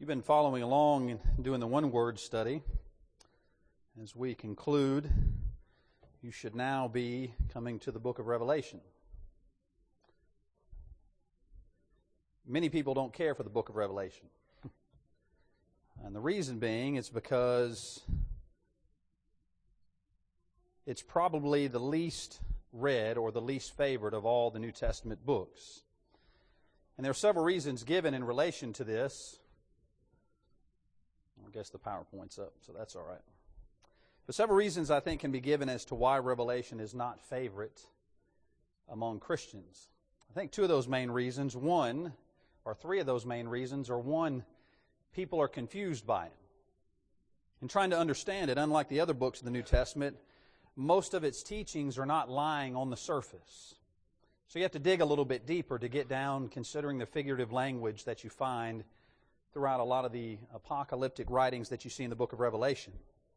You've been following along and doing the one-word study. As we conclude, you should now be coming to the book of Revelation. Many people don't care for the book of Revelation. And the reason being is because it's probably the least read or the least favored of all the New Testament books. And there are several reasons given in relation to this. I guess the PowerPoint's up, so that's all right. But several reasons I think can be given as to why Revelation is not favorite among Christians. I think two of those main reasons, three of those main reasons, are one, people are confused by it. In trying to understand it, unlike the other books of the New Testament, most of its teachings are not lying on the surface. So you have to dig a little bit deeper to get down, considering the figurative language that you find throughout a lot of the apocalyptic writings that you see in the book of Revelation.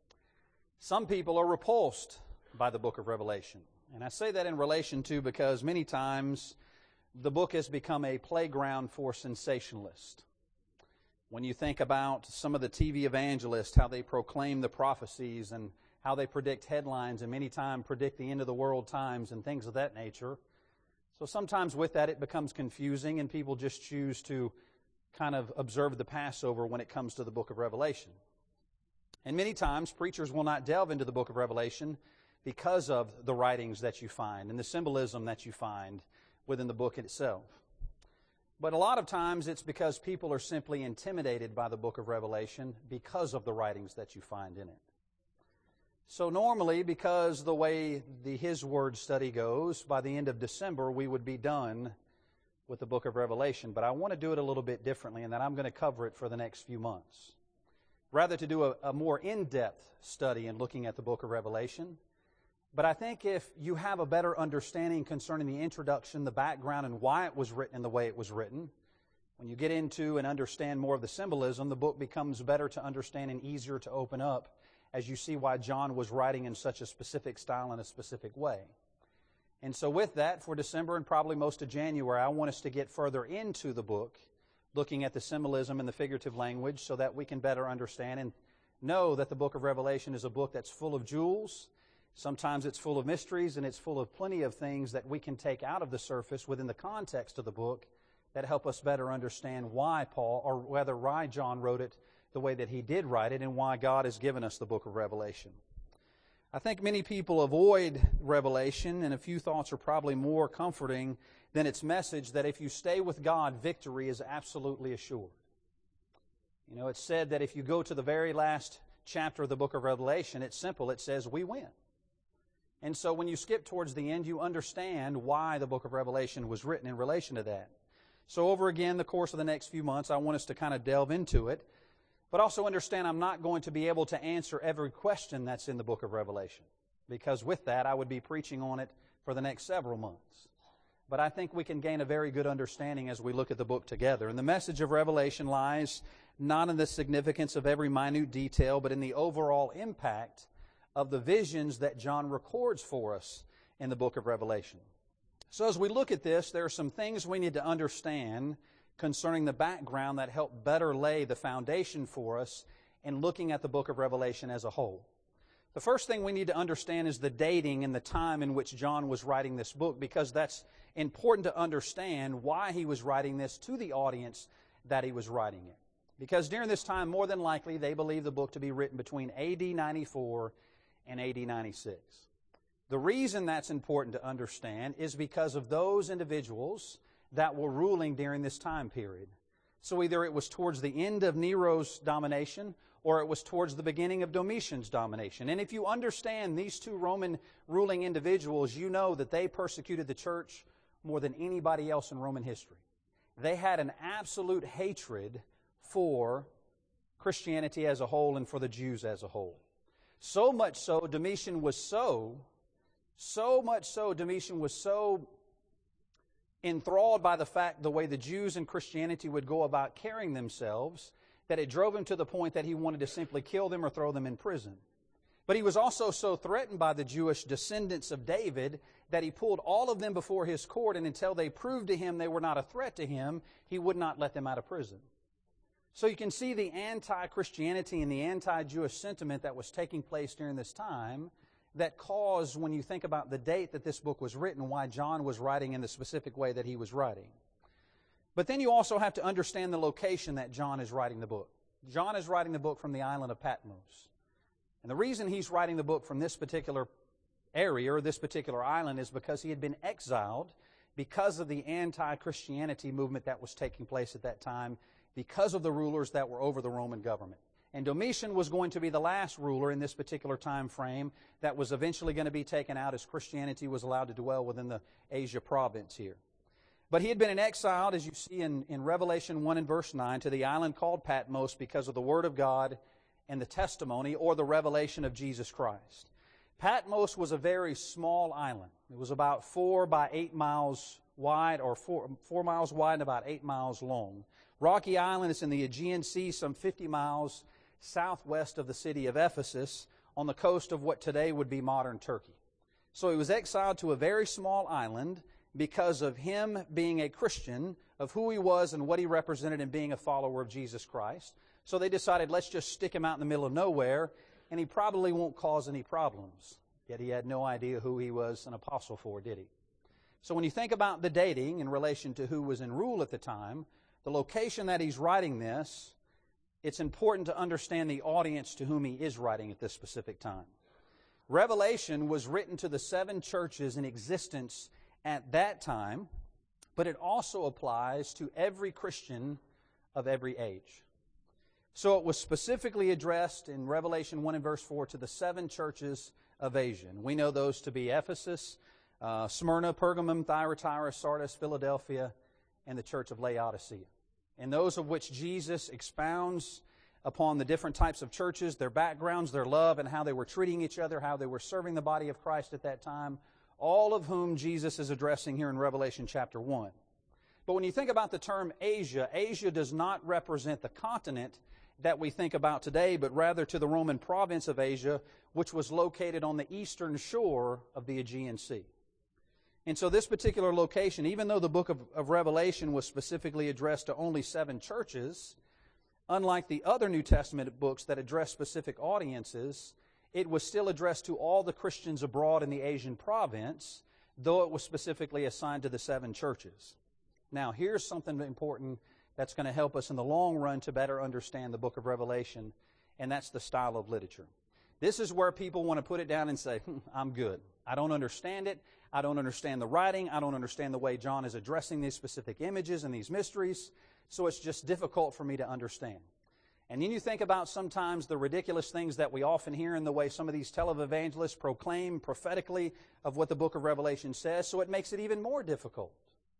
Some people are repulsed by the book of Revelation. And I say that in relation to because many times the book has become a playground for sensationalists. When you think about some of the TV evangelists, how they proclaim the prophecies and how they predict headlines and many times predict the end of the world times and things of that nature. So sometimes with that it becomes confusing and people just choose to kind of observe the Passover when it comes to the book of Revelation. And many times preachers will not delve into the book of Revelation because of the writings that you find and the symbolism that you find within the book itself. But a lot of times it's because people are simply intimidated by the book of Revelation because of the writings that you find in it. So normally, because the way the His Word study goes, by the end of December we would be done with the book of Revelation. But I want to do it a little bit differently in that I'm going to cover it for the next few months. Rather to do a more in-depth study in looking at the book of Revelation. But I think if you have a better understanding concerning the introduction, the background, and why it was written in the way it was written, when you get into and understand more of the symbolism, the book becomes better to understand and easier to open up as you see why John was writing in such a specific style and a specific way. And so with that, for December and probably most of January, I want us to get further into the book, looking at the symbolism and the figurative language so that we can better understand and know that the book of Revelation is a book that's full of jewels. Sometimes it's full of mysteries and it's full of plenty of things that we can take out of the surface within the context of the book that help us better understand why Paul, or whether why John wrote it the way that he did write it and why God has given us the book of Revelation. I think many people avoid Revelation, and a few thoughts are probably more comforting than its message that if you stay with God, victory is absolutely assured. You know, it's said that if you go to the very last chapter of the book of Revelation, it's simple. It says, we win. And so when you skip towards the end, you understand why the book of Revelation was written in relation to that. So over again, the course of the next few months, I want us to kind of delve into it. But also understand I'm not going to be able to answer every question that's in the book of Revelation. Because with that, I would be preaching on it for the next several months. But I think we can gain a very good understanding as we look at the book together. And the message of Revelation lies not in the significance of every minute detail, but in the overall impact of the visions that John records for us in the book of Revelation. So as we look at this, there are some things we need to understand concerning the background that help better lay the foundation for us in looking at the book of Revelation as a whole. The first thing we need to understand is the dating and the time in which John was writing this book, because that's important to understand why he was writing this to the audience that he was writing it. Because during this time, more than likely, they believe the book to be written between AD 94 and AD 96. The reason that's important to understand is because of those individuals that were ruling during this time period. So either it was towards the end of Nero's domination or it was towards the beginning of Domitian's domination. And if you understand these two Roman ruling individuals, you know that they persecuted the church more than anybody else in Roman history. They had an absolute hatred for Christianity as a whole and for the Jews as a whole. So much so, Domitian was so enthralled by the fact the way the Jews and Christianity would go about carrying themselves that it drove him to the point that he wanted to simply kill them or throw them in prison. But he was also so threatened by the Jewish descendants of David that he pulled all of them before his court, and until they proved to him they were not a threat to him, he would not let them out of prison. So you can see the anti-Christianity and the anti-Jewish sentiment that was taking place during this time that caused, when you think about the date that this book was written, why John was writing in the specific way that he was writing. But then you also have to understand the location that John is writing the book. John is writing the book from the island of Patmos. And the reason he's writing the book from this particular area or this particular island is because he had been exiled because of the anti-Christianity movement that was taking place at that time, because of the rulers that were over the Roman government. And Domitian was going to be the last ruler in this particular time frame that was eventually going to be taken out as Christianity was allowed to dwell within the Asia province here. But he had been exiled, as you see in Revelation 1 and verse 9, to the island called Patmos because of the Word of God and the testimony or the revelation of Jesus Christ. Patmos was a very small island. It was about 4 by 8 miles wide, or 4 miles wide and about 8 miles long. Rocky Island is in the Aegean Sea, some 50 miles southwest of the city of Ephesus, on the coast of what today would be modern Turkey. So he was exiled to a very small island because of him being a Christian, of who he was and what he represented in being a follower of Jesus Christ. So they decided, let's just stick him out in the middle of nowhere, and he probably won't cause any problems. Yet he had no idea who he was an apostle for, did he? So when you think about the dating in relation to who was in rule at the time, the location that he's writing this, it's important to understand the audience to whom he is writing at this specific time. Revelation was written to the 7 churches in existence at that time, but it also applies to every Christian of every age. So it was specifically addressed in Revelation 1 and verse 4 to the 7 churches of Asia. And we know those to be Ephesus, Smyrna, Pergamum, Thyatira, Sardis, Philadelphia, and the church of Laodicea. And those of which Jesus expounds upon the different types of churches, their backgrounds, their love, and how they were treating each other, how they were serving the body of Christ at that time, all of whom Jesus is addressing here in Revelation chapter 1. But when you think about the term Asia, Asia does not represent the continent that we think about today, but rather to the Roman province of Asia, which was located on the eastern shore of the Aegean Sea. And so this particular location, even though the book of Revelation was specifically addressed to only 7 churches, unlike the other New Testament books that address specific audiences, it was still addressed to all the Christians abroad in the Asian province, though it was specifically assigned to the 7 churches. Now, here's something important that's going to help us in the long run to better understand the book of Revelation, and that's the style of literature. This is where people want to put it down and say, I'm good. I don't understand it. I don't understand the writing. I don't understand the way John is addressing these specific images and these mysteries, so it's just difficult for me to understand. And then you think about sometimes the ridiculous things that we often hear in the way some of these televangelists proclaim prophetically of what the book of Revelation says, so it makes it even more difficult.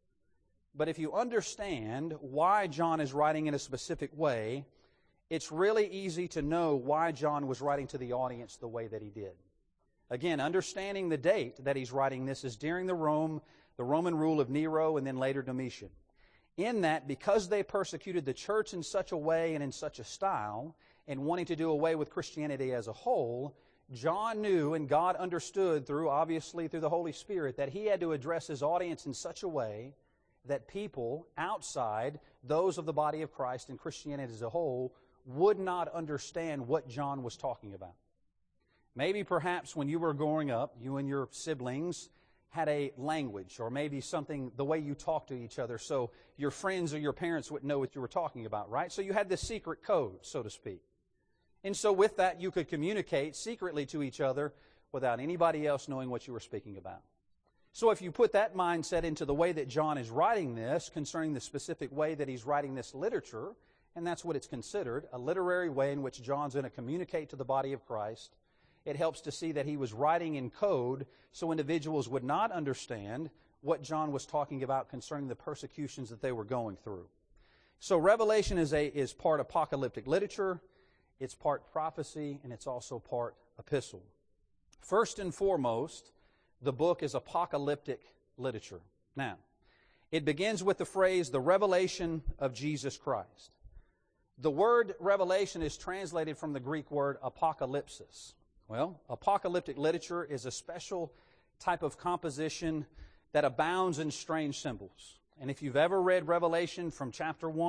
But if you understand why John is writing in a specific way, it's really easy to know why John was writing to the audience the way that he did. Again, understanding the date that he's writing this is during the Roman rule of Nero and then later Domitian. In that, because they persecuted the church in such a way and in such a style, and wanting to do away with Christianity as a whole, John knew and God understood obviously through the Holy Spirit, that he had to address his audience in such a way that people outside, those of the body of Christ and Christianity as a whole, would not understand what John was talking about. Maybe perhaps when you were growing up, you and your siblings had a language, or maybe something, the way you talk to each other, so your friends or your parents wouldn't know what you were talking about, right? So you had this secret code, so to speak. And so with that, you could communicate secretly to each other without anybody else knowing what you were speaking about. So if you put that mindset into the way that John is writing this, concerning the specific way that he's writing this literature, and that's what it's considered, a literary way in which John's going to communicate to the body of Christ, it helps to see that he was writing in code so individuals would not understand what John was talking about concerning the persecutions that they were going through. So Revelation is part apocalyptic literature, it's part prophecy, and it's also part epistle. First and foremost, the book is apocalyptic literature. Now, it begins with the phrase, the revelation of Jesus Christ. The word revelation is translated from the Greek word apocalypsis. Well, apocalyptic literature is a special type of composition that abounds in strange symbols. And if you've ever read Revelation from chapter 1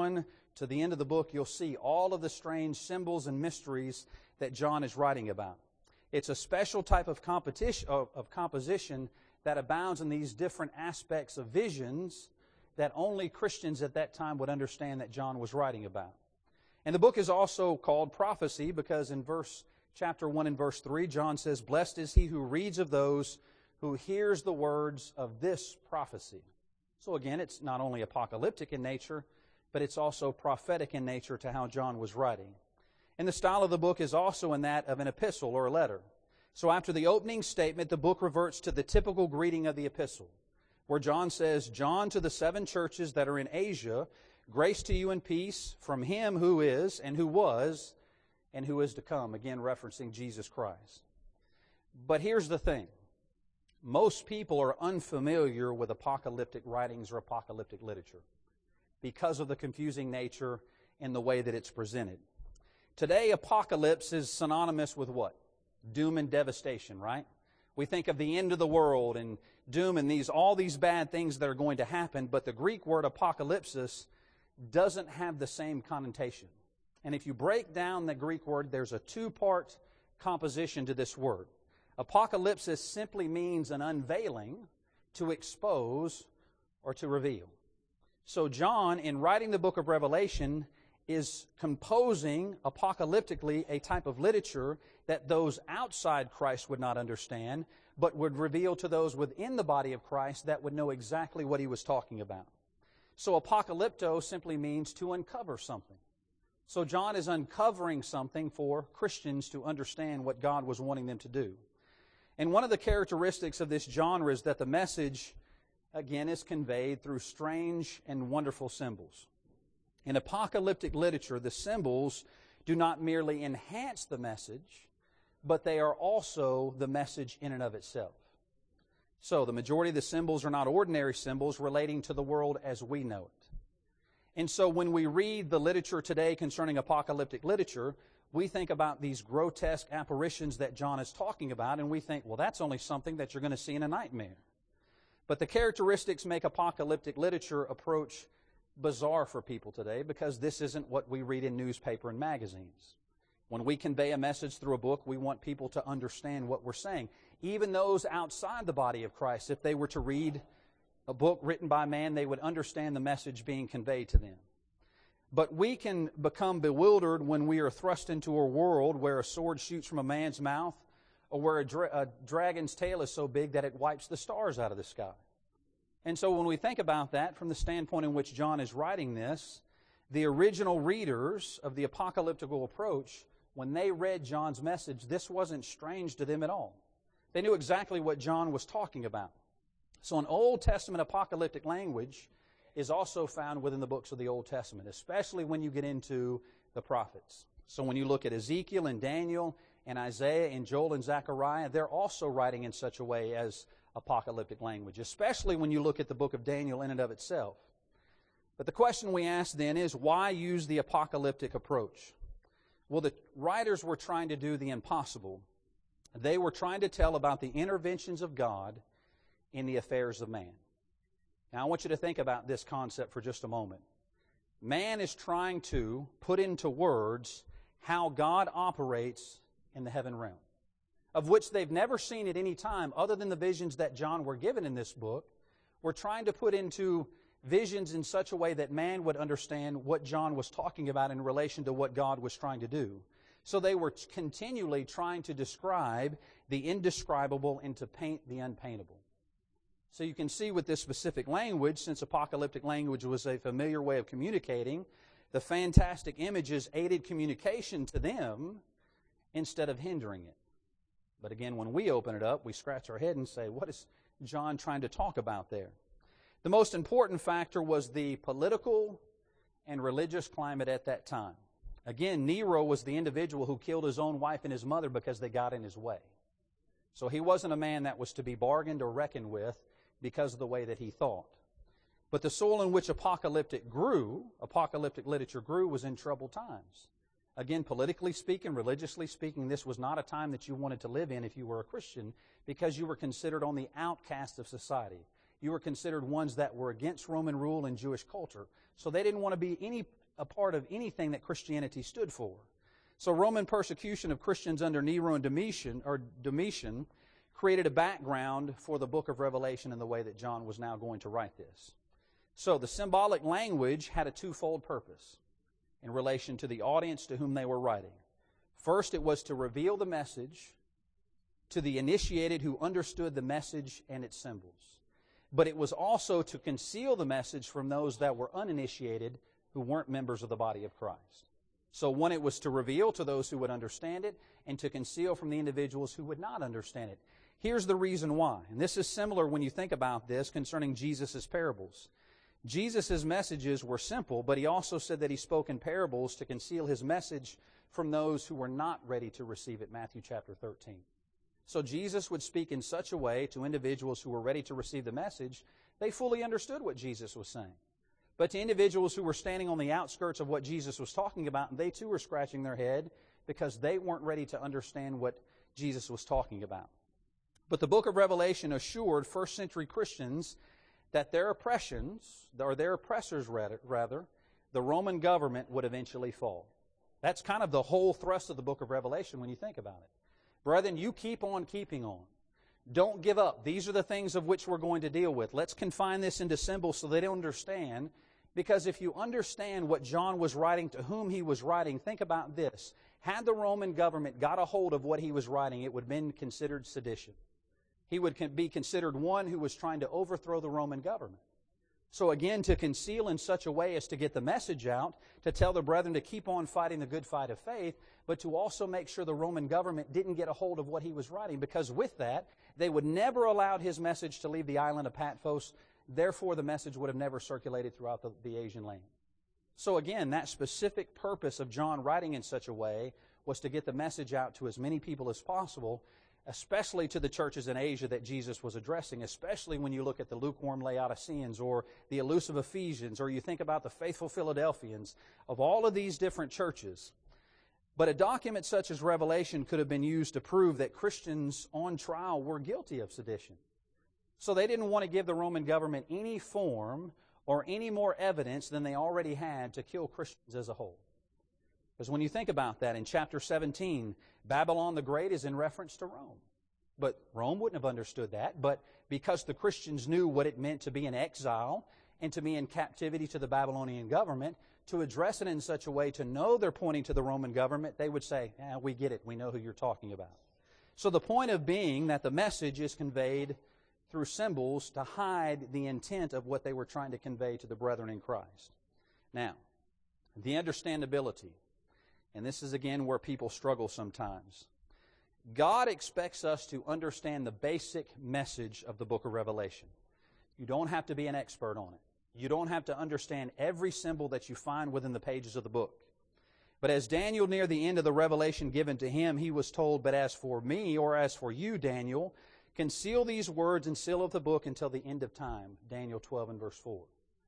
to the end of the book, you'll see all of the strange symbols and mysteries that John is writing about. It's a special type of composition that abounds in these different aspects of visions that only Christians at that time would understand that John was writing about. And the book is also called prophecy because in chapter 1 and verse 3, John says, "Blessed is he who reads of those who hears the words of this prophecy." So again, it's not only apocalyptic in nature, but it's also prophetic in nature to how John was writing. And the style of the book is also in that of an epistle or a letter. So after the opening statement, the book reverts to the typical greeting of the epistle, where John says, "John to the 7 churches that are in Asia, grace to you and peace from him who is, and who was, and who is to come," again referencing Jesus Christ. But here's the thing. Most people are unfamiliar with apocalyptic writings or apocalyptic literature because of the confusing nature and the way that it's presented. Today, apocalypse is synonymous with what? Doom and devastation, right? We think of the end of the world and doom and all these bad things that are going to happen, but the Greek word apocalypsis doesn't have the same connotation. And if you break down the Greek word, there's a 2-part composition to this word. Apocalypsis simply means an unveiling, to expose, or to reveal. So John, in writing the book of Revelation, is composing apocalyptically a type of literature that those outside Christ would not understand, but would reveal to those within the body of Christ that would know exactly what he was talking about. So apocalypto simply means to uncover something. So John is uncovering something for Christians to understand what God was wanting them to do. And one of the characteristics of this genre is that the message, again, is conveyed through strange and wonderful symbols. In apocalyptic literature, the symbols do not merely enhance the message, but they are also the message in and of itself. So the majority of the symbols are not ordinary symbols relating to the world as we know it. And so when we read the literature today concerning apocalyptic literature, we think about these grotesque apparitions that John is talking about, and we think, well, that's only something that you're going to see in a nightmare. But the characteristics make apocalyptic literature approach bizarre for people today because this isn't what we read in newspaper and magazines. When we convey a message through a book, we want people to understand what we're saying. Even those outside the body of Christ, if they were to read a book written by man, they would understand the message being conveyed to them. But we can become bewildered when we are thrust into a world where a sword shoots from a man's mouth or where a dragon's tail is so big that it wipes the stars out of the sky. And so when we think about that from the standpoint in which John is writing this, the original readers of the apocalyptical approach, when they read John's message, this wasn't strange to them at all. They knew exactly what John was talking about. So an Old Testament apocalyptic language is also found within the books of the Old Testament, especially when you get into the prophets. So when you look at Ezekiel and Daniel and Isaiah and Joel and Zechariah, they're also writing in such a way as apocalyptic language, especially when you look at the book of Daniel in and of itself. But the question we ask then is, why use the apocalyptic approach? Well, the writers were trying to do the impossible. They were trying to tell about the interventions of God in the affairs of man. Now, I want you to think about this concept for just a moment. Man is trying to put into words how God operates in the heaven realm, of which they've never seen at any time other than the visions that John were given in this book. We're trying to put into visions in such a way that man would understand what John was talking about in relation to what God was trying to do. So they were continually trying to describe the indescribable and to paint the unpaintable. So you can see with this specific language, since apocalyptic language was a familiar way of communicating, the fantastic images aided communication to them instead of hindering it. But again, when we open it up, we scratch our head and say, what is John trying to talk about there? The most important factor was the political and religious climate at that time. Again, Nero was the individual who killed his own wife and his mother because they got in his way. So he wasn't a man that was to be bargained or reckoned with because of the way that he thought. But the soil in which apocalyptic literature grew, was in troubled times. Again, politically speaking, religiously speaking, this was not a time that you wanted to live in if you were a Christian, because you were considered on the outcast of society. You were considered ones that were against Roman rule and Jewish culture. So they didn't want to be any a part of anything that Christianity stood for. So Roman persecution of Christians under Nero and Domitian created a background for the book of Revelation in the way that John was now going to write this. So the symbolic language had a twofold purpose in relation to the audience to whom they were writing. First, it was to reveal the message to the initiated who understood the message and its symbols. But it was also to conceal the message from those that were uninitiated who weren't members of the body of Christ. So one, it was to reveal to those who would understand it and to conceal from the individuals who would not understand it. Here's the reason why. And this is similar when you think about this concerning Jesus' parables. Jesus' messages were simple, but he also said that he spoke in parables to conceal his message from those who were not ready to receive it, Matthew chapter 13. So Jesus would speak in such a way to individuals who were ready to receive the message, they fully understood what Jesus was saying. But to individuals who were standing on the outskirts of what Jesus was talking about, they too were scratching their head because they weren't ready to understand what Jesus was talking about. But the book of Revelation assured first century Christians that their oppressors, the Roman government would eventually fall. That's kind of the whole thrust of the book of Revelation when you think about it. Brethren, you keep on keeping on. Don't give up. These are the things of which we're going to deal with. Let's confine this into symbols so they don't understand. Because if you understand what John was writing, to whom he was writing, think about this. Had the Roman government got a hold of what he was writing, it would have been considered sedition. He would be considered one who was trying to overthrow the Roman government. So again, to conceal in such a way as to get the message out, to tell the brethren to keep on fighting the good fight of faith, but to also make sure the Roman government didn't get a hold of what he was writing, because with that, they would never allow his message to leave the island of Patmos. Therefore, the message would have never circulated throughout the Asian land. So again, that specific purpose of John writing in such a way was to get the message out to as many people as possible, especially to the churches in Asia that Jesus was addressing, especially when you look at the lukewarm Laodiceans or the elusive Ephesians, or you think about the faithful Philadelphians, of all of these different churches. But a document such as Revelation could have been used to prove that Christians on trial were guilty of sedition. So they didn't want to give the Roman government any form or any more evidence than they already had to kill Christians as a whole. Because when you think about that, in chapter 17, Babylon the Great is in reference to Rome. But Rome wouldn't have understood that. But because the Christians knew what it meant to be in exile and to be in captivity to the Babylonian government, to address it in such a way to know they're pointing to the Roman government, they would say, we get it. We know who you're talking about. So the point of being that the message is conveyed through symbols to hide the intent of what they were trying to convey to the brethren in Christ. Now, the understandability. And this is again where people struggle sometimes. God expects us to understand the basic message of the book of Revelation. You don't have to be an expert on it. You don't have to understand every symbol that you find within the pages of the book. But as Daniel near the end of the revelation given to him, he was told, "But as for me, or as for you, Daniel, conceal these words and seal of the book until the end of time." Daniel 12 and verse 4.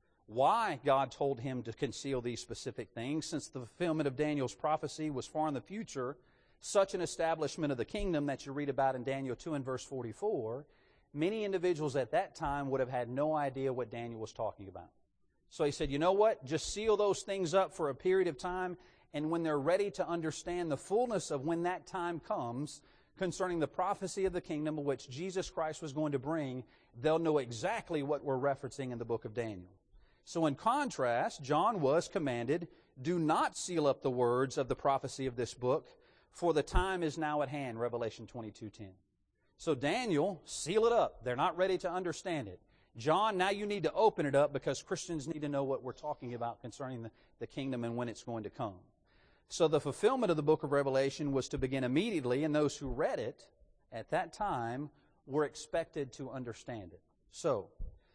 Why God told him to conceal these specific things, since the fulfillment of Daniel's prophecy was far in the future, such an establishment of the kingdom that you read about in Daniel 2 and verse 44, many individuals at that time would have had no idea what Daniel was talking about. So he said, you know what? Just seal those things up for a period of time, and when they're ready to understand the fullness of when that time comes concerning the prophecy of the kingdom of which Jesus Christ was going to bring, they'll know exactly what we're referencing in the book of Daniel. So in contrast, John was commanded, do not seal up the words of the prophecy of this book, for the time is now at hand, Revelation 22:10. So Daniel, seal it up. They're not ready to understand it. John, now you need to open it up because Christians need to know what we're talking about concerning the kingdom and when it's going to come. So the fulfillment of the book of Revelation was to begin immediately, and those who read it at that time were expected to understand it. So,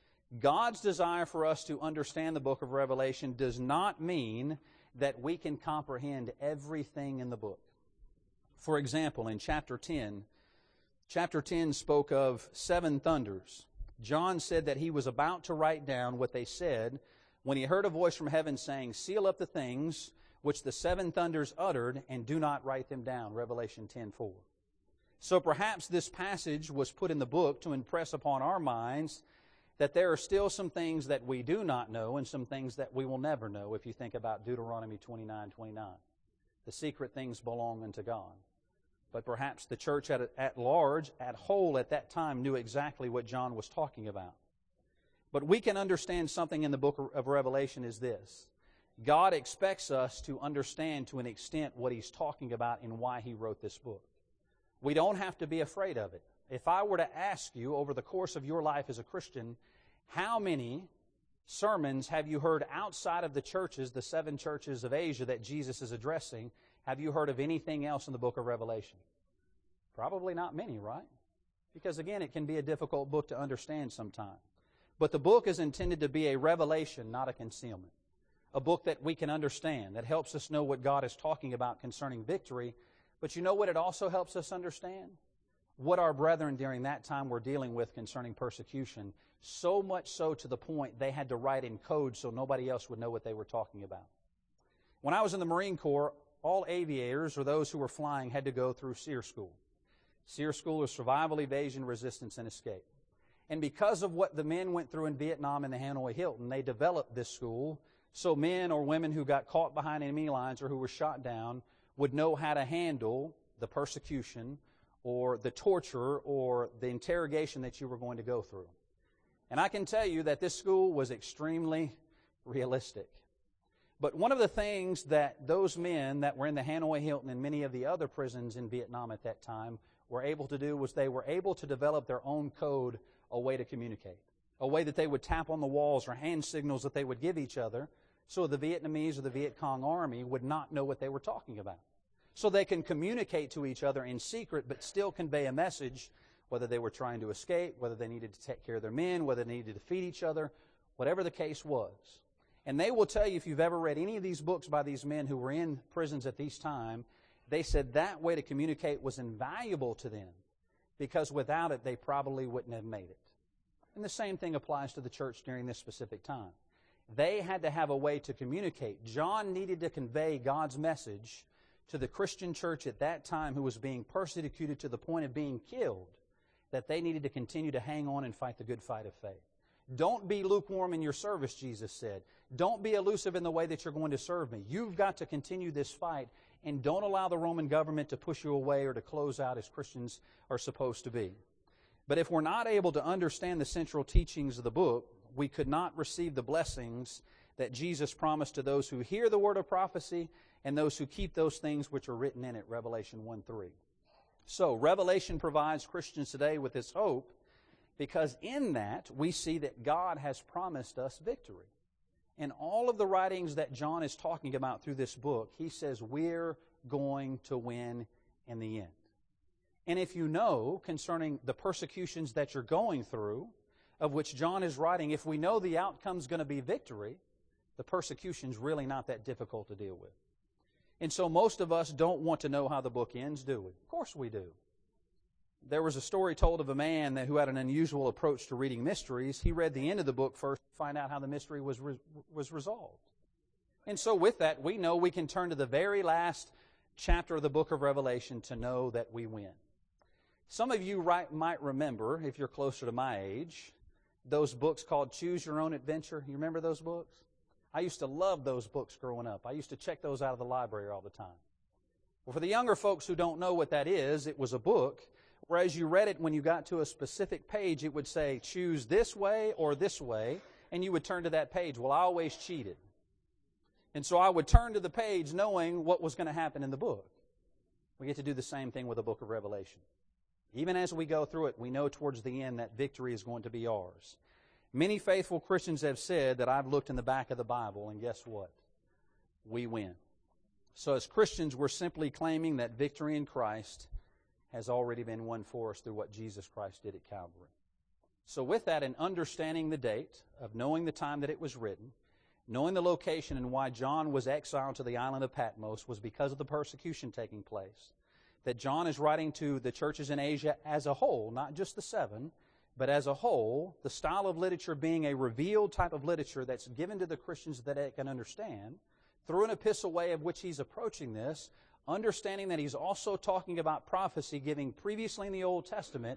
God's desire for us to understand the book of Revelation does not mean that we can comprehend everything in the book. For example, in chapter 10 spoke of 7 thunders. John said that he was about to write down what they said when he heard a voice from heaven saying, seal up the things which the 7 thunders uttered and do not write them down, Revelation 10:4. So perhaps this passage was put in the book to impress upon our minds that there are still some things that we do not know and some things that we will never know if you think about Deuteronomy 29:29. The secret things belong unto God. But perhaps the church at large, at whole, at that time, knew exactly what John was talking about. But we can understand something in the book of Revelation is this. God expects us to understand to an extent what He's talking about and why He wrote this book. We don't have to be afraid of it. If I were to ask you over the course of your life as a Christian, how many sermons have you heard outside of the churches, the 7 churches of Asia that Jesus is addressing? Have you heard of anything else in the book of Revelation? Probably not many, right? Because again, it can be a difficult book to understand sometimes. But the book is intended to be a revelation, not a concealment. A book that we can understand, that helps us know what God is talking about concerning victory. But you know what it also helps us understand? What our brethren during that time were dealing with concerning persecution, so much so to the point they had to write in code so nobody else would know what they were talking about. When I was in the Marine Corps, all aviators, or those who were flying, had to go through SEER School. SEER School is Survival, Evasion, Resistance, and Escape. And because of what the men went through in Vietnam and the Hanoi Hilton, they developed this school so men or women who got caught behind enemy lines or who were shot down would know how to handle the persecution or the torture or the interrogation that you were going to go through. And I can tell you that this school was extremely realistic. But one of the things that those men that were in the Hanoi Hilton and many of the other prisons in Vietnam at that time were able to do was they were able to develop their own code, a way to communicate, a way that they would tap on the walls or hand signals that they would give each other so the Vietnamese or the Viet Cong army would not know what they were talking about. So they can communicate to each other in secret but still convey a message, whether they were trying to escape, whether they needed to take care of their men, whether they needed to feed each other, whatever the case was. And they will tell you, if you've ever read any of these books by these men who were in prisons at this time, they said that way to communicate was invaluable to them because without it, they probably wouldn't have made it. And the same thing applies to the church during this specific time. They had to have a way to communicate. John needed to convey God's message to the Christian church at that time who was being persecuted to the point of being killed, that they needed to continue to hang on and fight the good fight of faith. Don't be lukewarm in your service, Jesus said. Don't be elusive in the way that you're going to serve me. You've got to continue this fight, and don't allow the Roman government to push you away or to close out as Christians are supposed to be. But if we're not able to understand the central teachings of the book, we could not receive the blessings that Jesus promised to those who hear the word of prophecy and those who keep those things which are written in it, Revelation 1:3. So, Revelation provides Christians today with this hope because in that we see that God has promised us victory. In all of the writings that John is talking about through this book, he says we're going to win in the end. And if you know concerning the persecutions that you're going through, of which John is writing, if we know the outcome's going to be victory, the persecution's really not that difficult to deal with. And so most of us don't want to know how the book ends, do we? Of course we do. There was a story told of a man who had an unusual approach to reading mysteries. He read the end of the book first to find out how the mystery was resolved. And so with that, we know we can turn to the very last chapter of the book of Revelation to know that we win. Some of you might remember, if you're closer to my age, those books called Choose Your Own Adventure. You remember those books? I used to love those books growing up. I used to check those out of the library all the time. Well, for the younger folks who don't know what that is, it was a book where as you read it, when you got to a specific page, it would say, choose this way or this way, and you would turn to that page. Well, I always cheated. And so I would turn to the page knowing what was going to happen in the book. We get to do the same thing with the book of Revelation. Even as we go through it, we know towards the end that victory is going to be ours. Many faithful Christians have said that I've looked in the back of the Bible, and guess what? We win. So as Christians, we're simply claiming that victory in Christ has already been won for us through what Jesus Christ did at Calvary. So with that, in understanding the date, of knowing the time that it was written, knowing the location and why John was exiled to the island of Patmos was because of the persecution taking place, that John is writing to the churches in Asia as a whole, not just the 7, but as a whole, the style of literature being a revealed type of literature that's given to the Christians that they can understand, through an epistle way of which he's approaching this, understanding that he's also talking about prophecy, giving previously in the Old Testament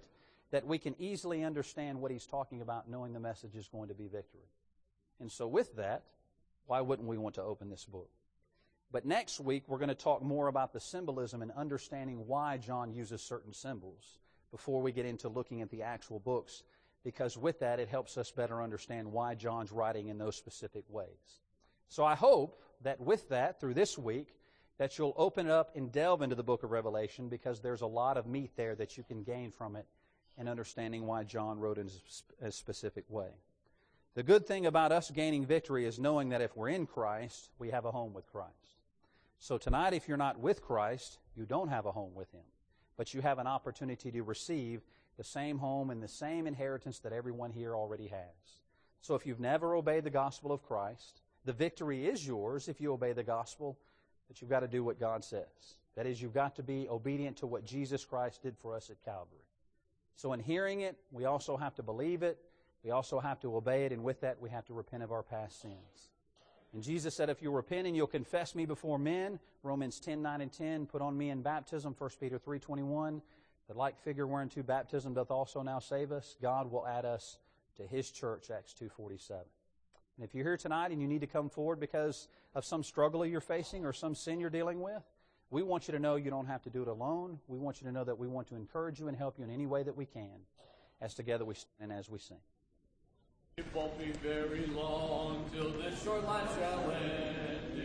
that we can easily understand what he's talking about, knowing the message is going to be victory. And so with that, why wouldn't we want to open this book? But next week, we're going to talk more about the symbolism and understanding why John uses certain symbols before we get into looking at the actual books, because with that, it helps us better understand why John's writing in those specific ways. So I hope that with that, through this week, that you'll open it up and delve into the book of Revelation, because there's a lot of meat there that you can gain from it in understanding why John wrote in a specific way. The good thing about us gaining victory is knowing that if we're in Christ, we have a home with Christ. So tonight, if you're not with Christ, you don't have a home with Him. But you have an opportunity to receive the same home and the same inheritance that everyone here already has. So if you've never obeyed the gospel of Christ, the victory is yours if you obey the gospel, but you've got to do what God says. That is, you've got to be obedient to what Jesus Christ did for us at Calvary. So in hearing it, we also have to believe it. We also have to obey it, and with that, we have to repent of our past sins. And Jesus said, if you repent and you'll confess me before men, Romans 10:9 and 10, put on me in baptism, 1 Peter 3:21, the like figure whereunto baptism doth also now save us, God will add us to His church, Acts 2:47. And if you're here tonight and you need to come forward because of some struggle you're facing or some sin you're dealing with, we want you to know you don't have to do it alone. We want you to know that we want to encourage you and help you in any way that we can, as together we stand and as we sing. It won't be very long till this short life shall end.